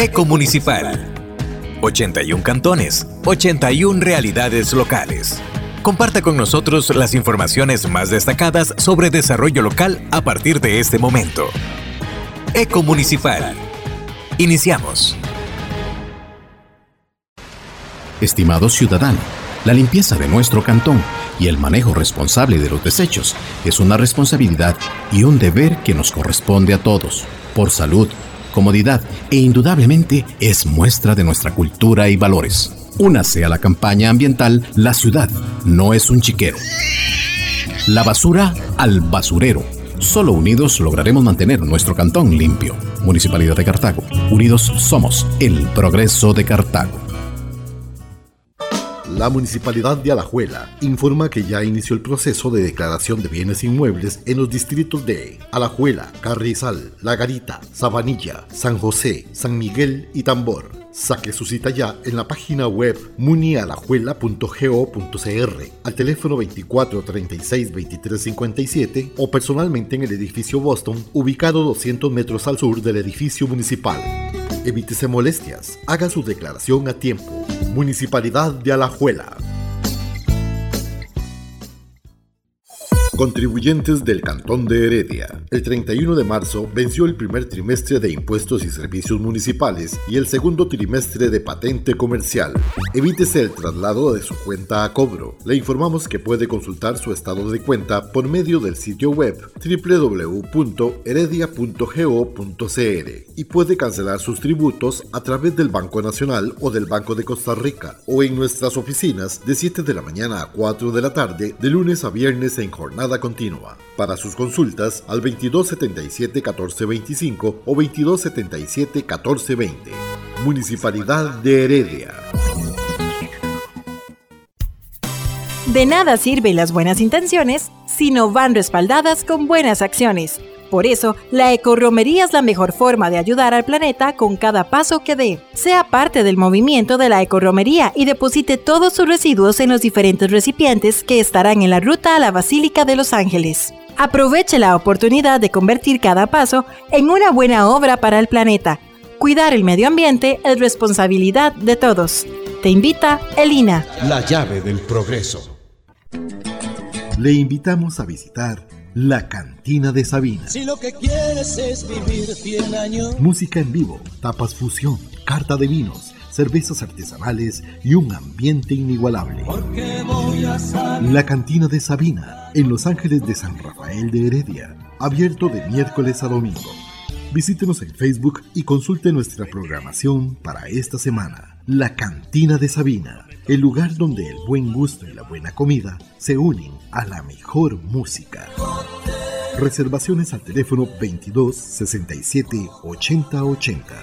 Ecomunicipal. 81 cantones, 81 realidades locales. Comparta con nosotros las informaciones más destacadas sobre desarrollo local a partir de este momento. Ecomunicipal. Iniciamos. Estimado ciudadano, la limpieza de nuestro cantón y el manejo responsable de los desechos es una responsabilidad y un deber que nos corresponde a todos, por salud, comodidad e indudablemente es muestra de nuestra cultura y valores. Únase a la campaña ambiental La Ciudad no es un chiquero. La basura al basurero. Solo unidos lograremos mantener nuestro cantón limpio. Municipalidad de Cartago. Unidos somos el progreso de Cartago. La Municipalidad de Alajuela informa que ya inició el proceso de declaración de bienes inmuebles en los distritos de Alajuela, Carrizal, La Garita, Sabanilla, San José, San Miguel y Tambor. Saque su cita ya en la página web munialajuela.go.cr, al teléfono 24 36 23 57 o personalmente en el edificio Boston, ubicado 200 metros al sur del edificio municipal. Evítese molestias, haga su declaración a tiempo. Municipalidad de Alajuela. Contribuyentes del Cantón de Heredia. El 31 de marzo venció el primer trimestre de impuestos y servicios municipales y el segundo trimestre de patente comercial. Evítese el traslado de su cuenta a cobro. Le informamos que puede consultar su estado de cuenta por medio del sitio web www.heredia.go.cr y puede cancelar sus tributos a través del Banco Nacional o del Banco de Costa Rica o en nuestras oficinas de 7 de la mañana a 4 de la tarde de lunes a viernes en jornada continua. Para sus consultas al 2277-1425 o 2277-1420. Municipalidad de Heredia. De nada sirven las buenas intenciones si no van respaldadas con buenas acciones. Por eso, la ecorromería es la mejor forma de ayudar al planeta con cada paso que dé. Sea parte del movimiento de la ecorromería y deposite todos sus residuos en los diferentes recipientes que estarán en la ruta a la Basílica de Los Ángeles. Aproveche la oportunidad de convertir cada paso en una buena obra para el planeta. Cuidar el medio ambiente es responsabilidad de todos. Te invita Elina. La llave del progreso. Le invitamos a visitar la Cantina de Sabina. Si lo que quieres es vivir 100 años. Música en vivo, tapas fusión, carta de vinos, cervezas artesanales y un ambiente inigualable. La Cantina de Sabina, en Los Ángeles de San Rafael de Heredia, abierto de miércoles a domingo. Visítenos en Facebook y consulte nuestra programación para esta semana. La Cantina de Sabina, el lugar donde el buen gusto y la buena comida se unen a la mejor música. Reservaciones al teléfono 22 67 80 80.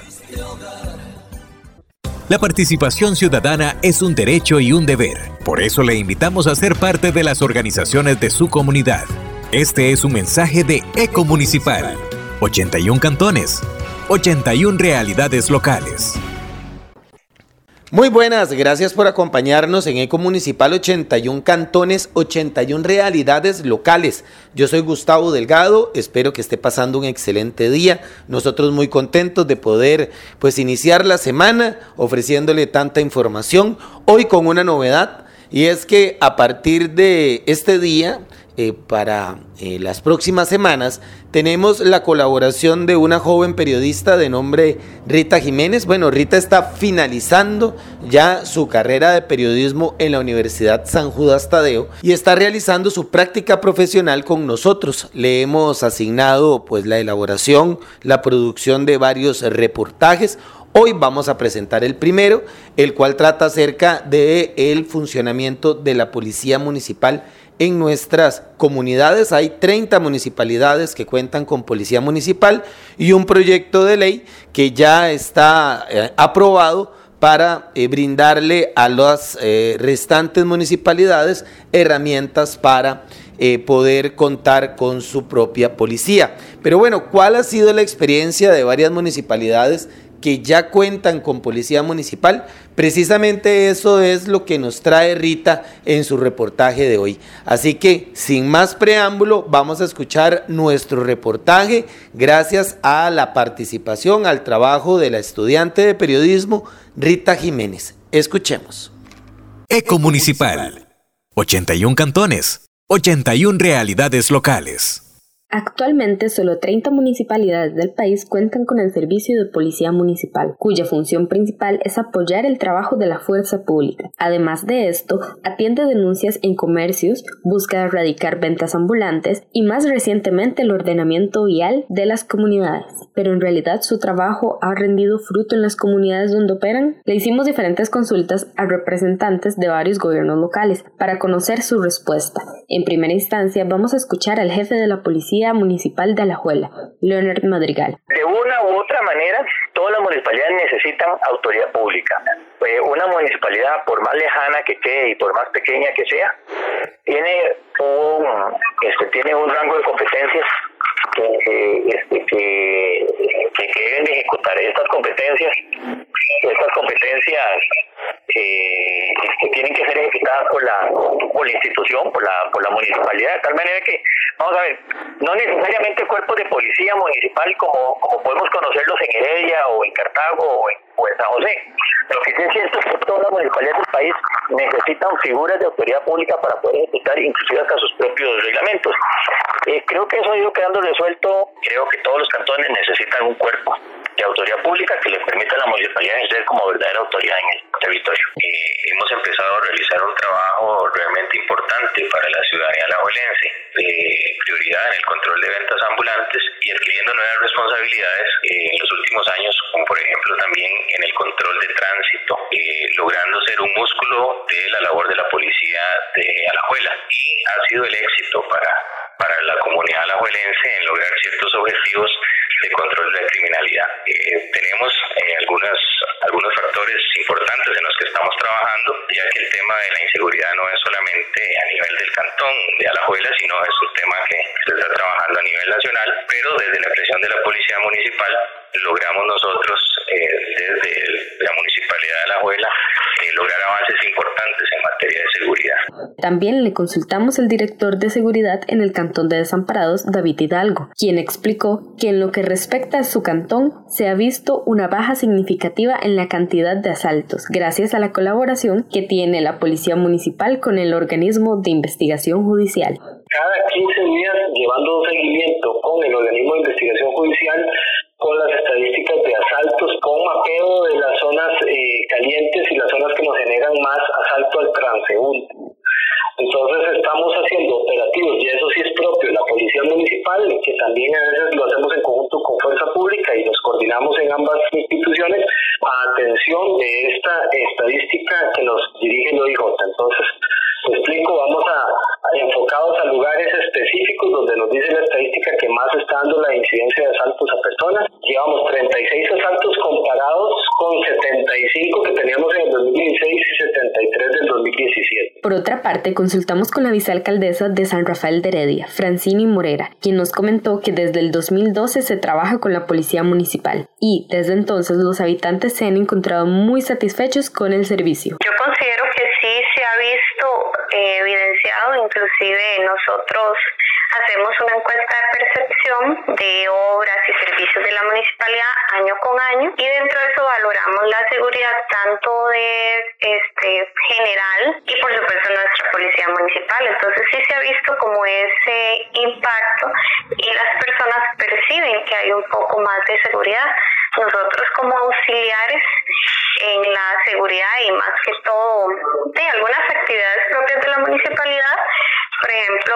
La participación ciudadana es un derecho y un deber. Por eso le invitamos a ser parte de las organizaciones de su comunidad. Este es un mensaje de Ecomunicipal. 81 cantones, 81 realidades locales. Muy buenas, gracias por acompañarnos en Ecomunicipal. 81 cantones, 81 realidades locales. Yo soy Gustavo Delgado, espero que esté pasando un excelente día. Nosotros muy contentos de poder iniciar la semana ofreciéndole tanta información. Hoy con una novedad, y es que a partir de este día, para las próximas semanas, tenemos la colaboración de una joven periodista de nombre Rita Jiménez. Bueno, Rita está finalizando ya su carrera de periodismo en la Universidad San Judas Tadeo y está realizando su práctica profesional con nosotros. Le hemos asignado la elaboración, la producción de varios reportajes. Hoy vamos a presentar el primero, el cual trata acerca del funcionamiento de la policía municipal en nuestras comunidades. Hay 30 municipalidades que cuentan con policía municipal y un proyecto de ley que ya está aprobado para brindarle a las restantes municipalidades herramientas para poder contar con su propia policía. Pero bueno, ¿cuál ha sido la experiencia de varias municipalidades que ya cuentan con policía municipal. Precisamente eso es lo que nos trae Rita en su reportaje de hoy. Así que, sin más preámbulo, vamos a escuchar nuestro reportaje gracias a la participación, al trabajo de la estudiante de periodismo Rita Jiménez. Escuchemos. Ecomunicipal. 81 cantones, 81 realidades locales. Actualmente, solo 30 municipalidades del país cuentan con el servicio de policía municipal, cuya función principal es apoyar el trabajo de la fuerza pública. Además de esto, atiende denuncias en comercios, busca erradicar ventas ambulantes y más recientemente el ordenamiento vial de las comunidades. Pero en realidad su trabajo ha rendido fruto en las comunidades donde operan. Le hicimos diferentes consultas a representantes de varios gobiernos locales para conocer su respuesta. En primera instancia, vamos a escuchar al jefe de la Policía Municipal de Alajuela, Leonard Madrigal. De una u otra manera, todas las municipalidades necesitan autoridad pública. Una municipalidad, por más lejana que quede y por más pequeña que sea, tiene un rango de competencias que deben de ejecutar. Estas competencias tienen que ser ejecutadas por la institución, por la municipalidad, de tal manera que, vamos a ver, no necesariamente cuerpos de policía municipal como podemos conocerlos en Heredia o en Cartago o en San José. Lo que sí es cierto es que todas las municipalidades del país necesitan figuras de autoridad pública para poder ejecutar inclusive hasta sus propios reglamentos. Creo que eso ha ido quedando resuelto. Creo que todos los cantones necesitan un cuerpo de autoridad pública que les permita a la municipalidad ejercer como verdadera autoridad en el territorio. Hemos empezado a realizar un trabajo realmente importante para la ciudadanía alajuelense, de prioridad en el control de ventas ambulantes y adquiriendo nuevas responsabilidades en los últimos años, como por ejemplo también en el control de tránsito, logrando ser un músculo de la labor de la policía de Alajuela. Y ha sido el éxito para la comunidad alajuelense en lograr ciertos objetivos de control de la criminalidad. Tenemos algunos factores importantes en los que estamos trabajando, ya que el tema de la inseguridad no es solamente a nivel del cantón de Alajuela, sino es un tema que se está trabajando a nivel nacional, pero desde la creación de la Policía Municipal logramos nosotros, desde la Municipalidad de Alajuela, lograr avances importantes en materia de seguridad. También le consultamos al director de seguridad en el Cantón de Desamparados, David Hidalgo, quien explicó que en lo que respecta a su cantón se ha visto una baja significativa en la cantidad de asaltos, gracias a la colaboración que tiene la Policía Municipal con el organismo de investigación judicial. Cada 15 días llevando seguimiento con el organismo de investigación judicial, con las estadísticas de asaltos, con mapeo de las zonas calientes y las zonas que nos generan más asalto al transeúnte. Entonces estamos haciendo operativos, y eso sí es propio de la Policía Municipal, que también a veces lo hacemos en conjunto con Fuerza Pública y nos coordinamos en ambas instituciones a atención de esta estadística que nos dirige el OIJ. Entonces, te explico, vamos enfocados a lugares específicos donde nos dice la estadística que más está dando la incidencia de asaltos a personas. Llevamos 36 asaltos comparados con 75 que teníamos en el 2016 y 73 del 2017. Por otra parte, consultamos con la vicealcaldesa de San Rafael de Heredia, Francini Morera, quien nos comentó que desde el 2012 se trabaja con la Policía Municipal y desde entonces los habitantes se han encontrado muy satisfechos con el servicio. Yo considero que sí se ha visto evidenciado, inclusive nosotros hacemos una encuesta de percepción de obras y servicios de la municipalidad año con año y dentro de eso valoramos la seguridad tanto de general y por supuesto nuestra policía municipal. Entonces sí se ha visto como ese impacto y las personas perciben que hay un poco más de seguridad. Nosotros como auxiliares en la seguridad y más que todo de algunas actividades propias de la municipalidad, por ejemplo,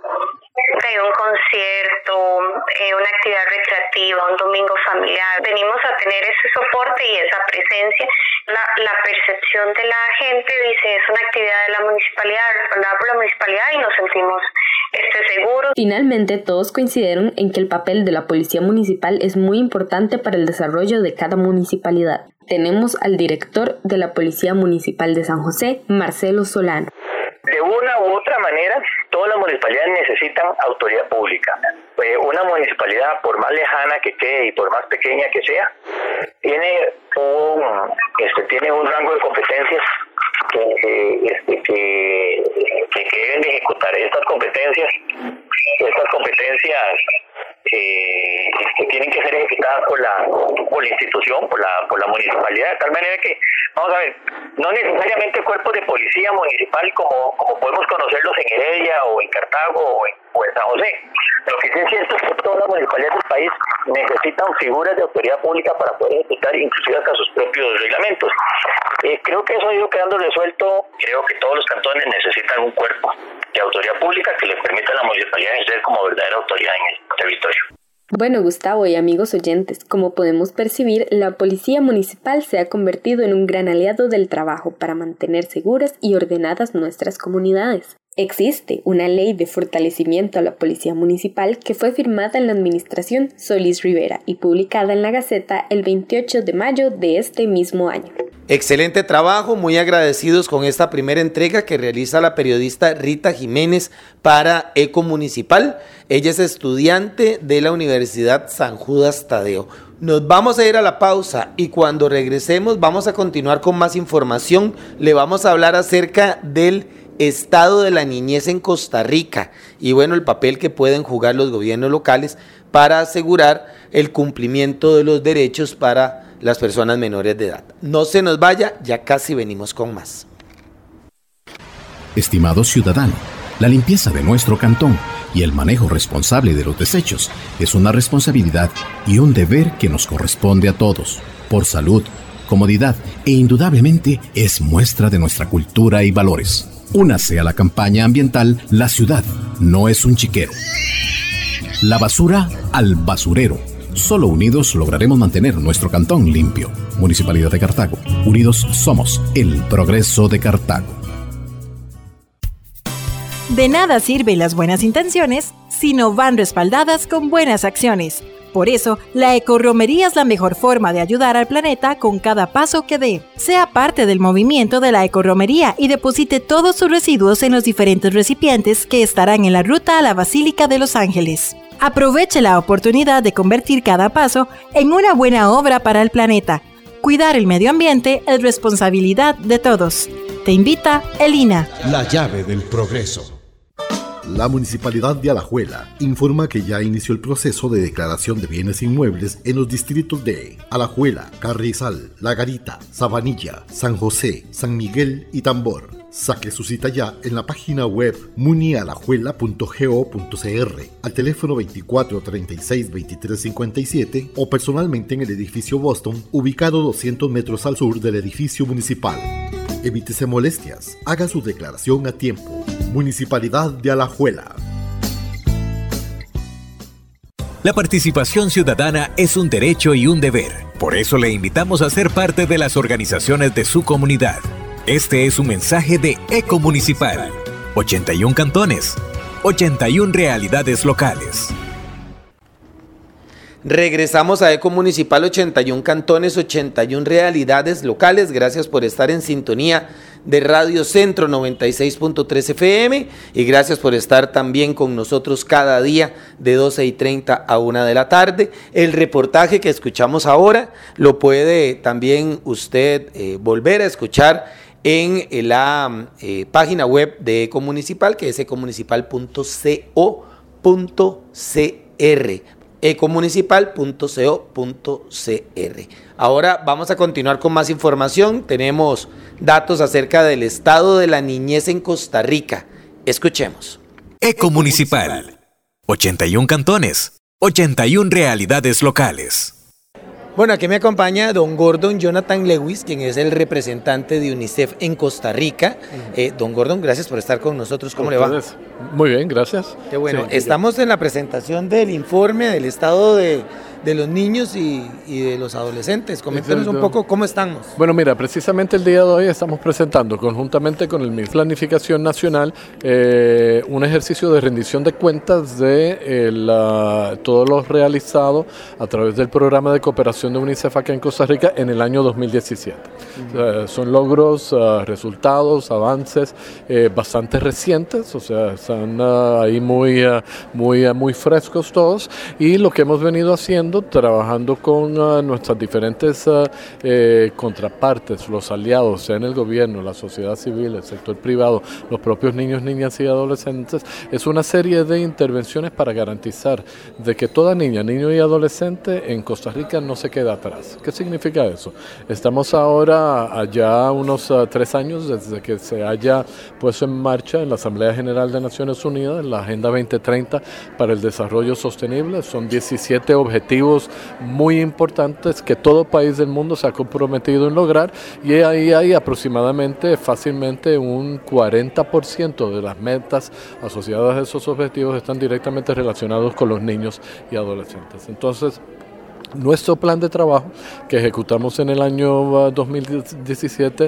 de un concierto, una actividad recreativa, un domingo familiar, venimos a tener ese soporte y esa presencia. La percepción de la gente dice es una actividad de la municipalidad, respaldada por la municipalidad y nos sentimos seguros. Finalmente, todos coincidieron en que el papel de la Policía Municipal es muy importante para el desarrollo de cada municipalidad. Tenemos al director de la Policía Municipal de San José, Marcelo Solano. de una u otra manera, todas las municipalidades necesitan autoridad pública. Una municipalidad, por más lejana que quede y por más pequeña que sea, tiene un rango de competencias que deben de ejecutar. Estas competencias tienen que ser ejecutadas por la institución, por la municipalidad, de tal manera que, vamos a ver, no necesariamente cuerpos de policía municipal como podemos conocerlos en Heredia o en Cartago o en San José. Lo que sí es cierto es que todas las municipalidades del país necesitan figuras de autoridad pública para poder ejecutar inclusive hasta sus propios reglamentos. Creo que eso ha ido quedando resuelto. Creo que todos los cantones necesitan un cuerpo de autoridad pública que les permita a la municipalidad ejercer como verdadera autoridad en el territorio. Bueno, Gustavo y amigos oyentes, como podemos percibir, la policía municipal se ha convertido en un gran aliado del trabajo para mantener seguras y ordenadas nuestras comunidades. Existe una ley de fortalecimiento a la policía municipal que fue firmada en la administración Solís Rivera y publicada en la Gaceta el 28 de mayo de este mismo año. Excelente trabajo, muy agradecidos con esta primera entrega que realiza la periodista Rita Jiménez para Eco Municipal. Ella es estudiante de la Universidad San Judas Tadeo. Nos vamos a ir a la pausa y cuando regresemos vamos a continuar con más información. Le vamos a hablar acerca del estado de la niñez en Costa Rica y bueno, el papel que pueden jugar los gobiernos locales para asegurar el cumplimiento de los derechos para las personas menores de edad. No se nos vaya, ya casi venimos con más. Estimado ciudadano, la limpieza de nuestro cantón y el manejo responsable de los desechos es una responsabilidad y un deber que nos corresponde a todos, por salud, comodidad e indudablemente es muestra de nuestra cultura y valores. Únase a la campaña ambiental La Ciudad no es un chiquero. La basura al basurero. Solo unidos lograremos mantener nuestro cantón limpio. Municipalidad de Cartago. Unidos somos el progreso de Cartago. De nada sirven las buenas intenciones si no van respaldadas con buenas acciones. Por eso, la ecorromería es la mejor forma de ayudar al planeta con cada paso que dé. Sea parte del movimiento de la ecorromería y deposite todos sus residuos en los diferentes recipientes que estarán en la ruta a la Basílica de Los Ángeles. Aproveche la oportunidad de convertir cada paso en una buena obra para el planeta. Cuidar el medio ambiente es responsabilidad de todos. Te invita Elina. La llave del progreso. La Municipalidad de Alajuela informa que ya inició el proceso de declaración de bienes inmuebles en los distritos de Alajuela, Carrizal, La Garita, Sabanilla, San José, San Miguel y Tambor. Saque su cita ya en la página web munialajuela.go.cr al teléfono 24 36 23 57 o personalmente en el edificio Boston, ubicado 200 metros al sur del edificio municipal. Evítese molestias, haga su declaración a tiempo. Municipalidad de Alajuela. La participación ciudadana es un derecho y un deber. Por eso le invitamos a ser parte de las organizaciones de su comunidad. Este es un mensaje de Eco Municipal. 81 cantones, 81 realidades locales. Regresamos a Eco Municipal, 81 cantones, 81 realidades locales. Gracias por estar en sintonía de Radio Centro 96.3 FM y gracias por estar también con nosotros cada día de 12:30 a 1 de la tarde. El reportaje que escuchamos ahora lo puede también usted volver a escuchar en la página web de Eco Municipal, que es ecomunicipal.co.cr. ecomunicipal.co.cr. Ahora vamos a continuar con más información. Tenemos datos acerca del estado de la niñez en Costa Rica. Escuchemos. Eco Municipal. 81 cantones, 81 realidades locales. Bueno, aquí me acompaña don Gordon Jonathan Lewis, quien es el representante de UNICEF en Costa Rica. Don Gordon, gracias por estar con nosotros. ¿Cómo le va? Muy bien, gracias. Qué bueno. Sí, Estamos en la presentación del informe del estado de de los niños y de los adolescentes. Coméntenos un poco cómo estamos. Bueno, mira, precisamente el día de hoy estamos presentando conjuntamente con el MIS Planificación Nacional un ejercicio de rendición de cuentas de todo lo realizado a través del programa de cooperación de UNICEF acá en Costa Rica en el año 2017. Son logros, resultados, avances bastante recientes, o sea, están ahí muy frescos todos, y lo que hemos venido haciendo, trabajando con nuestras diferentes contrapartes, los aliados, sea en el gobierno, la sociedad civil, el sector privado, los propios niños, niñas y adolescentes, es una serie de intervenciones para garantizar de que toda niña, niño y adolescente en Costa Rica no se queda atrás. ¿Qué significa eso? Estamos ahora allá unos 3 años desde que se haya puesto en marcha en la Asamblea General de Naciones Unidas la Agenda 2030 para el Desarrollo Sostenible. Son 17 objetivos muy importantes que todo país del mundo se ha comprometido en lograr, y ahí hay aproximadamente, fácilmente, un 40% de las metas asociadas a esos objetivos están directamente relacionados con los niños y adolescentes. Entonces, nuestro plan de trabajo que ejecutamos en el año 2017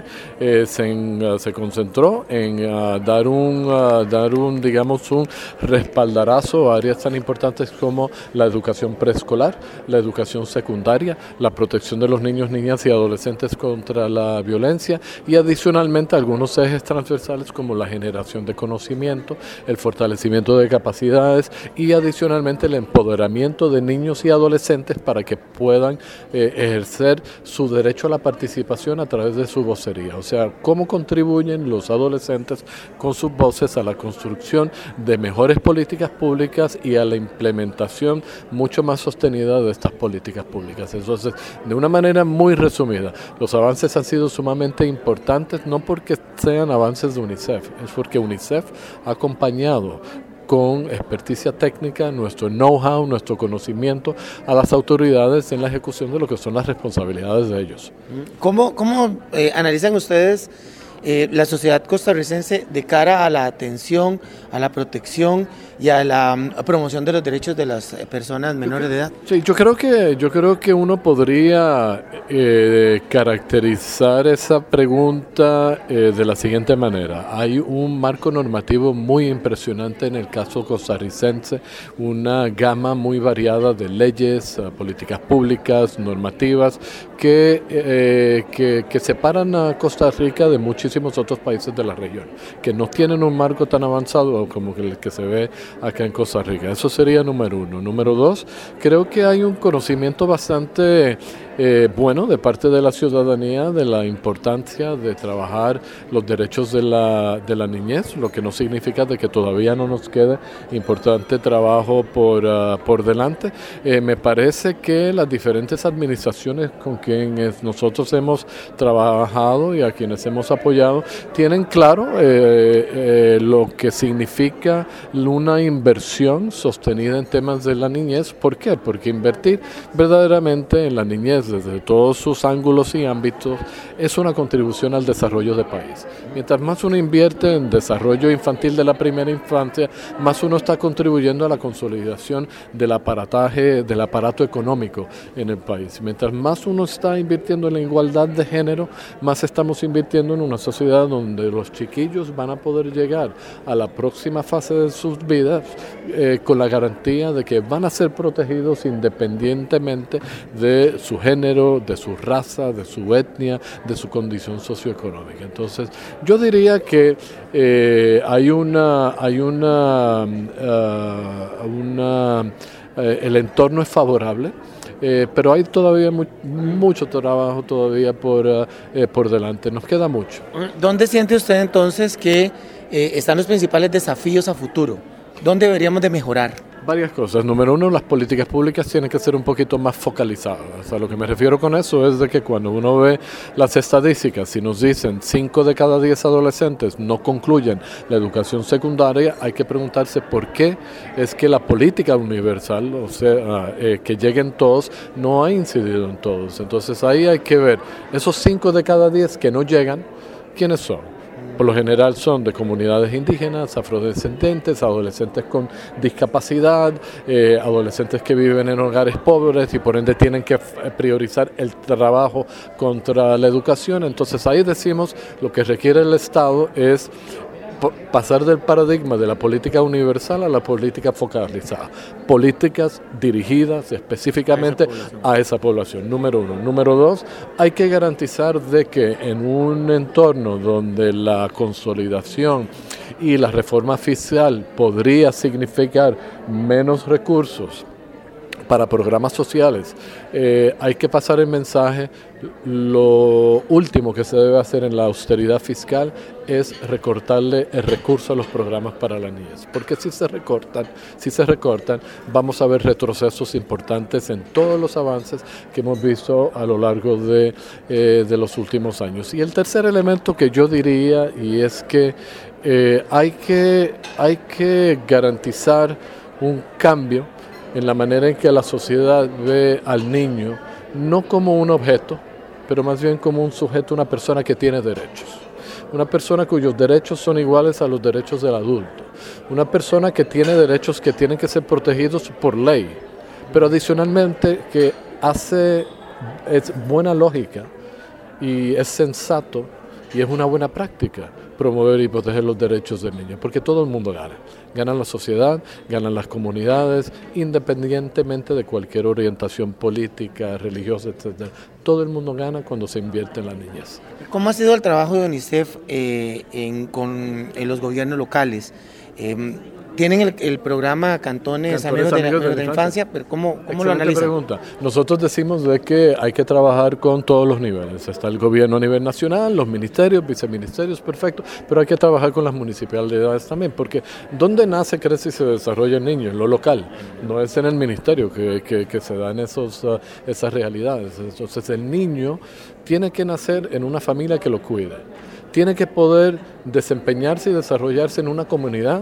se concentró en dar un digamos un respaldarazo a áreas tan importantes como la educación preescolar, la educación secundaria, la protección de los niños, niñas y adolescentes contra la violencia, y adicionalmente algunos ejes transversales como la generación de conocimiento, el fortalecimiento de capacidades y adicionalmente el empoderamiento de niños y adolescentes para que puedan ejercer su derecho a la participación a través de su vocería. O sea, cómo contribuyen los adolescentes con sus voces a la construcción de mejores políticas públicas y a la implementación mucho más sostenida de estas políticas públicas. Entonces, de una manera muy resumida, los avances han sido sumamente importantes, no porque sean avances de UNICEF, es porque UNICEF ha acompañado con experticia técnica, nuestro know-how, nuestro conocimiento a las autoridades en la ejecución de lo que son las responsabilidades de ellos. ¿Cómo analizan ustedes la sociedad costarricense de cara a la atención, a la protección y a la promoción de los derechos de las personas menores de edad? Sí, yo creo que uno podría caracterizar esa pregunta de la siguiente manera. Hay un marco normativo muy impresionante en el caso costarricense, una gama muy variada de leyes, políticas públicas, normativas que separan a Costa Rica de muchísimos otros países de la región, que no tienen un marco tan avanzado como el que se ve acá en Costa Rica. Eso sería número 1. Número 2, creo que hay un conocimiento bastante bueno de parte de la ciudadanía de la importancia de trabajar los derechos de la niñez, lo que no significa de que todavía no nos quede importante trabajo por delante. Me parece que las diferentes administraciones con quienes nosotros hemos trabajado y a quienes hemos apoyado tienen claro lo que significa una inversión sostenida en temas de la niñez. ¿Por qué? Porque invertir verdaderamente en la niñez desde todos sus ángulos y ámbitos es una contribución al desarrollo del país. Mientras más uno invierte en desarrollo infantil de la primera infancia, más uno está contribuyendo a la consolidación del aparato económico en el país. Mientras más uno está invirtiendo en la igualdad de género, más estamos invirtiendo en una sociedad donde los chiquillos van a poder llegar a la próxima fase de sus vidas con la garantía de que van a ser protegidos independientemente de su género, de su raza, de su etnia, de su condición socioeconómica. Entonces, yo diría que el entorno es favorable. Pero hay todavía mucho trabajo todavía por delante, nos queda mucho. ¿Dónde siente usted entonces que están los principales desafíos a futuro? ¿Dónde deberíamos de mejorar? Varias cosas. Número 1, las políticas públicas tienen que ser un poquito más focalizadas. A lo que me refiero con eso es de que cuando uno ve las estadísticas y nos dicen 5 de cada 10 adolescentes no concluyen la educación secundaria, hay que preguntarse por qué es que la política universal, o sea, que lleguen todos, no ha incidido en todos. Entonces ahí hay que ver esos 5 de cada 10 que no llegan, ¿quiénes son? Por lo general son de comunidades indígenas, afrodescendientes, adolescentes con discapacidad, adolescentes que viven en hogares pobres y por ende tienen que priorizar el trabajo contra la educación. Entonces ahí decimos lo que requiere el Estado es pasar del paradigma de la política universal a la política focalizada. Políticas dirigidas específicamente a esa población, número uno. Número dos, hay que garantizar de que en un entorno donde la consolidación y la reforma fiscal podría significar menos recursos para programas sociales, hay que pasar el mensaje. Lo último que se debe hacer en la austeridad fiscal es recortarle el recurso a los programas para la niñez, porque si se recortan, vamos a ver retrocesos importantes en todos los avances que hemos visto a lo largo de los últimos años. Y el tercer elemento que yo diría, y es que hay que garantizar un cambio en la manera en que la sociedad ve al niño, no como un objeto, pero más bien como un sujeto, una persona que tiene derechos. Una persona cuyos derechos son iguales a los derechos del adulto. Una persona que tiene derechos que tienen que ser protegidos por ley, pero adicionalmente que es buena lógica y es sensato y es una buena práctica promover y proteger los derechos del niño, porque todo el mundo gana. Gana la sociedad, ganan las comunidades, independientemente de cualquier orientación política, religiosa, etc. Todo el mundo gana cuando se invierte en la niñez. ¿Cómo ha sido el trabajo de UNICEF con los gobiernos locales? Tienen el programa Cantones Amigos de la Infancia, pero ¿cómo lo analizan? Pregunta. Nosotros decimos de que hay que trabajar con todos los niveles. Está el gobierno a nivel nacional, los ministerios, viceministerios, perfecto, pero hay que trabajar con las municipalidades también, porque ¿dónde nace, crece y se desarrolla el niño? En lo local, no es en el ministerio que se dan esas realidades. Entonces el niño tiene que nacer en una familia que lo cuide. Tiene que poder desempeñarse y desarrollarse en una comunidad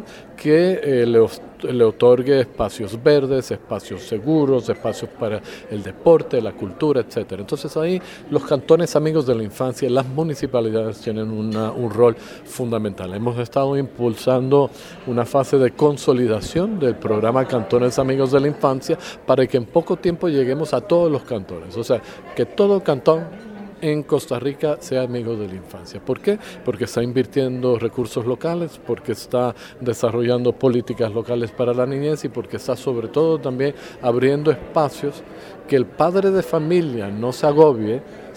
que le otorgue espacios verdes, espacios seguros, espacios para el deporte, la cultura, etc. Entonces ahí los cantones amigos de la infancia, las municipalidades tienen un rol fundamental. Hemos estado impulsando una fase de consolidación del programa Cantones Amigos de la Infancia para que en poco tiempo lleguemos a todos los cantones. O sea, que todo cantón en Costa Rica sea amigo de la infancia. ¿Por qué? Porque está invirtiendo recursos locales, porque está desarrollando políticas locales para la niñez y porque está sobre todo también abriendo espacios que el padre de familia no se agobie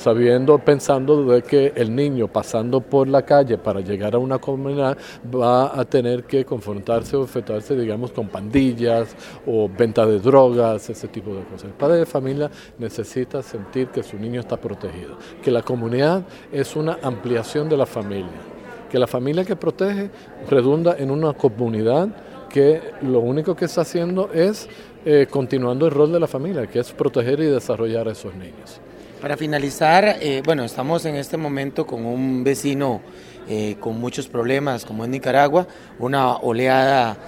pensando de que el niño pasando por la calle para llegar a una comunidad va a tener que confrontarse o enfrentarse, digamos, con pandillas o venta de drogas, ese tipo de cosas. El padre de familia necesita sentir que su niño está protegido, que la comunidad es una ampliación de la familia, que la familia que protege redunda en una comunidad que lo único que está haciendo es continuando el rol de la familia, que es proteger y desarrollar a esos niños. Para finalizar, estamos en este momento con un vecino con muchos problemas, como es Nicaragua. Una oleada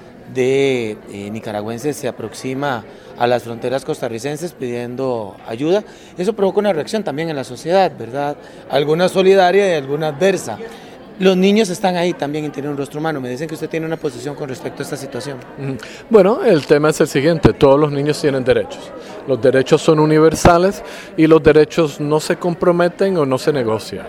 de nicaragüenses se aproxima a las fronteras costarricenses pidiendo ayuda. Eso provoca una reacción también en la sociedad, ¿verdad? Alguna solidaria y alguna adversa. Los niños están ahí también y tienen un rostro humano. Me dicen que usted tiene una posición con respecto a esta situación. Bueno, el tema es el siguiente. Todos los niños tienen derechos. Los derechos son universales y los derechos no se comprometen o no se negocian.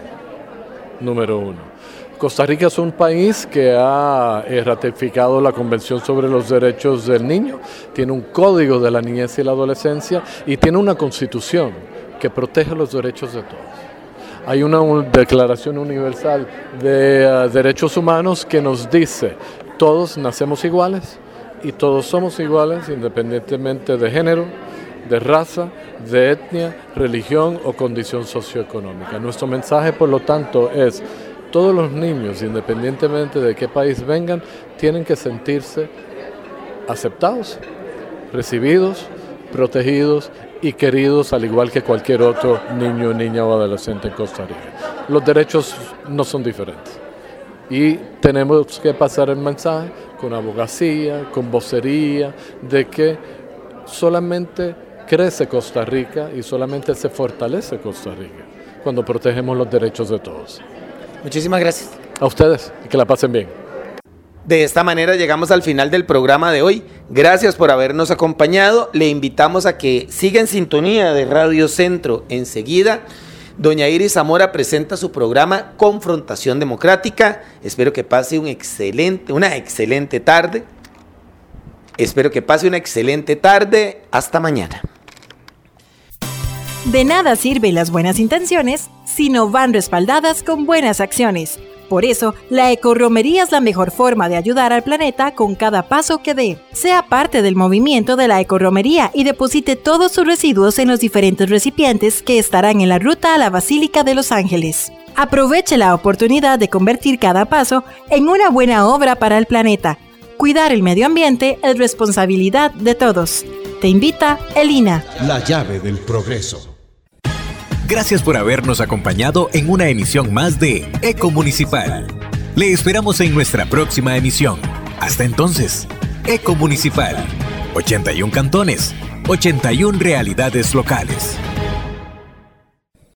Número uno. Costa Rica es un país que ha ratificado la Convención sobre los Derechos del Niño, tiene un código de la niñez y la adolescencia y tiene una constitución que protege los derechos de todos. Hay una Declaración Universal de Derechos Humanos que nos dice, todos nacemos iguales y todos somos iguales independientemente de género, de raza, de etnia, religión o condición socioeconómica. Nuestro mensaje, por lo tanto, es todos los niños, independientemente de qué país vengan, tienen que sentirse aceptados, recibidos, protegidos y queridos al igual que cualquier otro niño, niña o adolescente en Costa Rica. Los derechos no son diferentes y tenemos que pasar el mensaje con abogacía, con vocería, de que solamente crece Costa Rica y solamente se fortalece Costa Rica cuando protegemos los derechos de todos. Muchísimas gracias. A ustedes, y que la pasen bien. De esta manera llegamos al final del programa de hoy. Gracias por habernos acompañado. Le invitamos a que siga en sintonía de Radio Centro. Enseguida, doña Iris Zamora presenta su programa Confrontación Democrática. Espero que pase una excelente tarde. Hasta mañana. De nada sirven las buenas intenciones si no van respaldadas con buenas acciones. Por eso, la ecorromería es la mejor forma de ayudar al planeta con cada paso que dé. Sea parte del movimiento de la ecorromería y deposite todos sus residuos en los diferentes recipientes que estarán en la ruta a la Basílica de Los Ángeles. Aproveche la oportunidad de convertir cada paso en una buena obra para el planeta. Cuidar el medio ambiente es responsabilidad de todos. Te invita Elina. La llave del progreso. Gracias por habernos acompañado en una emisión más de Ecomunicipal. Le esperamos en nuestra próxima emisión. Hasta entonces, Ecomunicipal. 81 cantones, 81 realidades locales.